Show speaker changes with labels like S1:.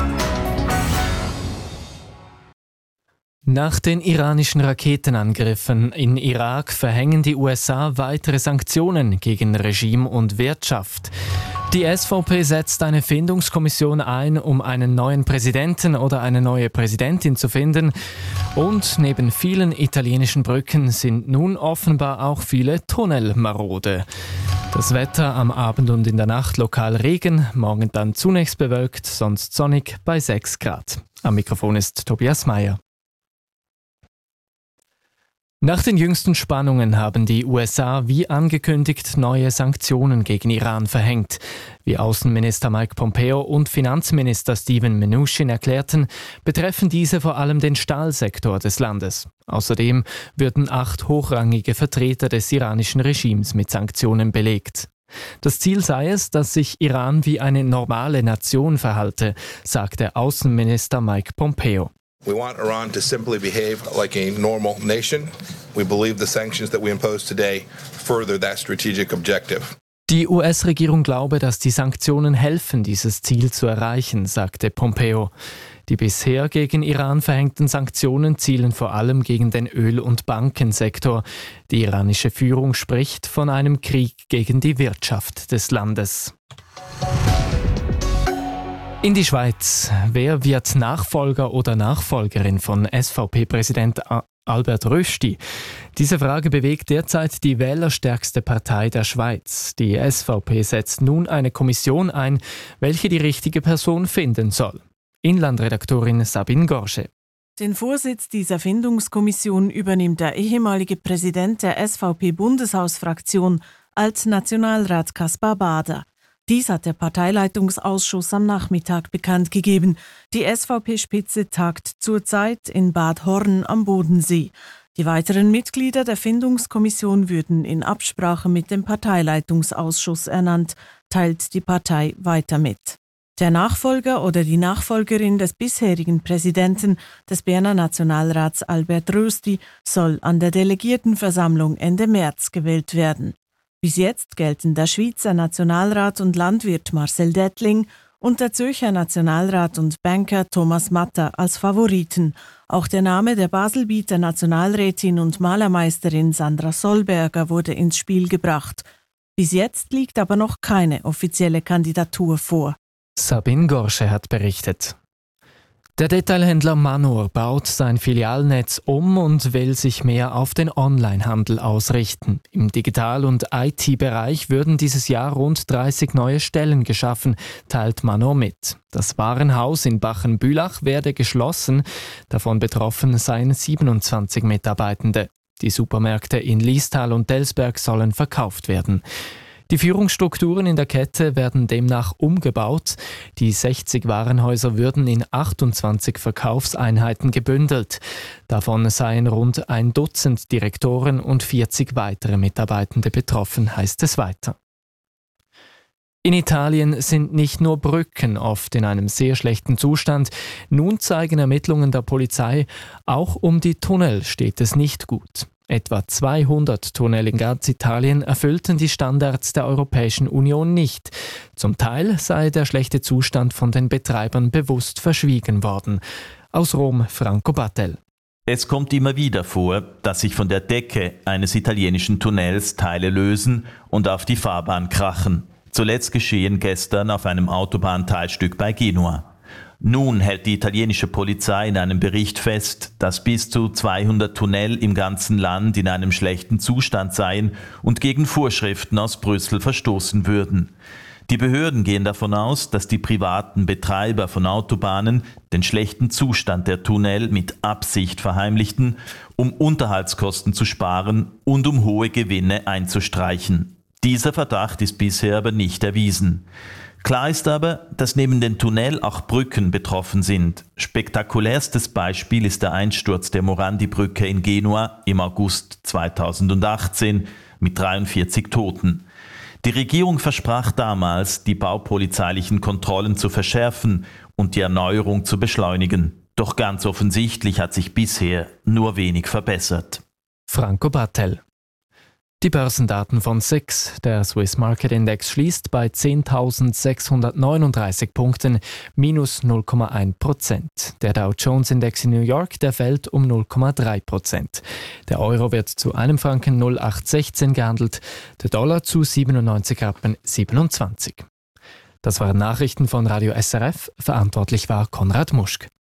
S1: Nach den iranischen Raketenangriffen in Irak verhängen die USA weitere Sanktionen gegen Regime und Wirtschaft. Die SVP setzt eine Findungskommission ein, um einen neuen Präsidenten oder eine neue Präsidentin zu finden. Und neben vielen italienischen Brücken sind nun offenbar auch viele Tunnel marode. Das Wetter am Abend und in der Nacht lokal Regen, morgen dann zunächst bewölkt, sonst sonnig bei 6 Grad. Am Mikrofon ist Tobias Meyer. Nach den jüngsten Spannungen haben die USA wie angekündigt neue Sanktionen gegen Iran verhängt. Wie Außenminister Mike Pompeo und Finanzminister Steven Mnuchin erklärten, betreffen diese vor allem den Stahlsektor des Landes. Außerdem würden 8 hochrangige Vertreter des iranischen Regimes mit Sanktionen belegt. Das Ziel sei es, dass sich Iran wie eine normale Nation verhalte, sagte Außenminister Mike Pompeo.
S2: We want Iran to simply behave like a normal nation. We believe the sanctions that we impose today further that strategic objective.
S1: Die US-Regierung glaube, dass die Sanktionen helfen, dieses Ziel zu erreichen, sagte Pompeo. Die bisher gegen Iran verhängten Sanktionen zielen vor allem gegen den Öl- und Bankensektor. Die iranische Führung spricht von einem Krieg gegen die Wirtschaft des Landes. In die Schweiz. Wer wird Nachfolger oder Nachfolgerin von SVP-Präsident Albert Rösti? Diese Frage bewegt derzeit die wählerstärkste Partei der Schweiz. Die SVP setzt nun eine Kommission ein, welche die richtige Person finden soll. Inlandredaktorin Sabine Gorsche.
S3: Den Vorsitz dieser Findungskommission übernimmt der ehemalige Präsident der SVP-Bundeshausfraktion, Alt-Nationalrat Kaspar Bader. Dies hat der Parteileitungsausschuss am Nachmittag bekannt gegeben. Die SVP-Spitze tagt zurzeit in Bad Horn am Bodensee. Die weiteren Mitglieder der Findungskommission würden in Absprache mit dem Parteileitungsausschuss ernannt, teilt die Partei weiter mit. Der Nachfolger oder die Nachfolgerin des bisherigen Präsidenten des Berner Nationalrats Albert Rösti soll an der Delegiertenversammlung Ende März gewählt werden. Bis jetzt gelten der Schweizer Nationalrat und Landwirt Marcel Dettling und der Zürcher Nationalrat und Banker Thomas Matter als Favoriten. Auch der Name der Baselbieter Nationalrätin und Malermeisterin Sandra Solberger wurde ins Spiel gebracht. Bis jetzt liegt aber noch keine offizielle Kandidatur vor.
S1: Sabine Gorsche hat berichtet. Der Detailhändler Manor baut sein Filialnetz um und will sich mehr auf den Onlinehandel ausrichten. Im Digital- und IT-Bereich würden dieses Jahr rund 30 neue Stellen geschaffen, teilt Manor mit. Das Warenhaus in Bachenbülach werde geschlossen, davon betroffen seien 27 Mitarbeitende. Die Supermärkte in Liestal und Delsberg sollen verkauft werden. Die Führungsstrukturen in der Kette werden demnach umgebaut. Die 60 Warenhäuser würden in 28 Verkaufseinheiten gebündelt. Davon seien rund ein Dutzend Direktoren und 40 weitere Mitarbeitende betroffen, heißt es weiter. In Italien sind nicht nur Brücken oft in einem sehr schlechten Zustand. Nun zeigen Ermittlungen der Polizei, auch um die Tunnel steht es nicht gut. Etwa 200 Tunnel in ganz Italien erfüllten die Standards der Europäischen Union nicht. Zum Teil sei der schlechte Zustand von den Betreibern bewusst verschwiegen worden. Aus Rom Franco Battel.
S4: Es kommt immer wieder vor, dass sich von der Decke eines italienischen Tunnels Teile lösen und auf die Fahrbahn krachen. Zuletzt geschehen gestern auf einem Autobahnteilstück bei Genua. Nun hält die italienische Polizei in einem Bericht fest, dass bis zu 200 Tunnel im ganzen Land in einem schlechten Zustand seien und gegen Vorschriften aus Brüssel verstoßen würden. Die Behörden gehen davon aus, dass die privaten Betreiber von Autobahnen den schlechten Zustand der Tunnel mit Absicht verheimlichten, um Unterhaltskosten zu sparen und um hohe Gewinne einzustreichen. Dieser Verdacht ist bisher aber nicht erwiesen. Klar ist aber, dass neben den Tunnel auch Brücken betroffen sind. Spektakulärstes Beispiel ist der Einsturz der Morandi-Brücke in Genua im August 2018 mit 43 Toten. Die Regierung versprach damals, die baupolizeilichen Kontrollen zu verschärfen und die Erneuerung zu beschleunigen. Doch ganz offensichtlich hat sich bisher nur wenig verbessert.
S1: Franco Battel. Die Börsendaten von SIX. Der Swiss Market Index schließt bei 10.639 Punkten, minus 0,1%. Der Dow Jones Index in New York, der fällt um 0,3%. Der Euro wird zu einem Franken 0,816 gehandelt, der Dollar zu 97,27 Rappen. Das waren Nachrichten von Radio SRF. Verantwortlich war Konrad Muschk.